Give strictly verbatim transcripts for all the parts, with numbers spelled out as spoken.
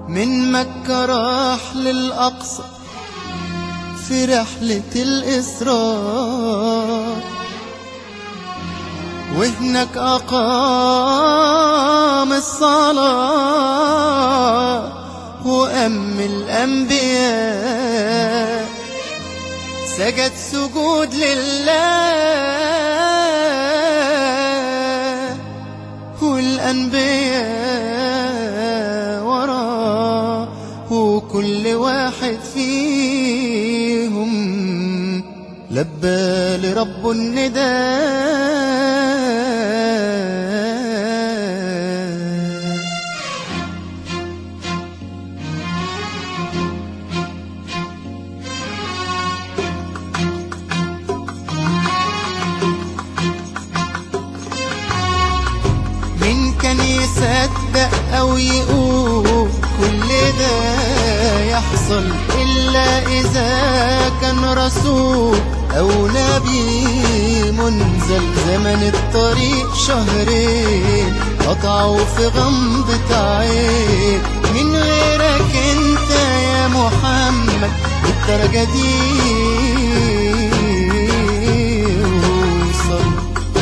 من مكة راح للأقصى في رحلة الإسراء، وهناك أقام الصلاة وأم الأنبياء، سجد سجود لله والأنبياء وراه، وكل واحد فيهم لبى لرب النداء. مين كان يصدق أو يقول كل ده يحصل إلا إذا كان رسول أو نبي منزل؟ زمن الطريق شهرين قطعوا في غمضة عين، من غيرك انت يا محمد بالدرجة دي وصل.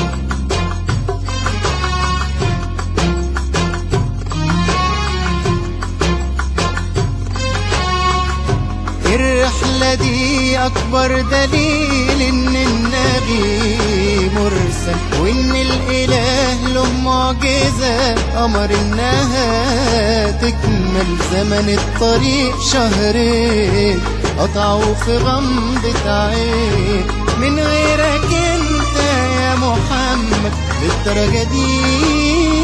الرحلة دي أكبر دليل إن النبي مرسل، وإن الإله له معجزة أمر إنها تكمل. زمن الطريق شهرين قطعوا في غمضة عين، من غيرك أنت يا محمد للدرجة دي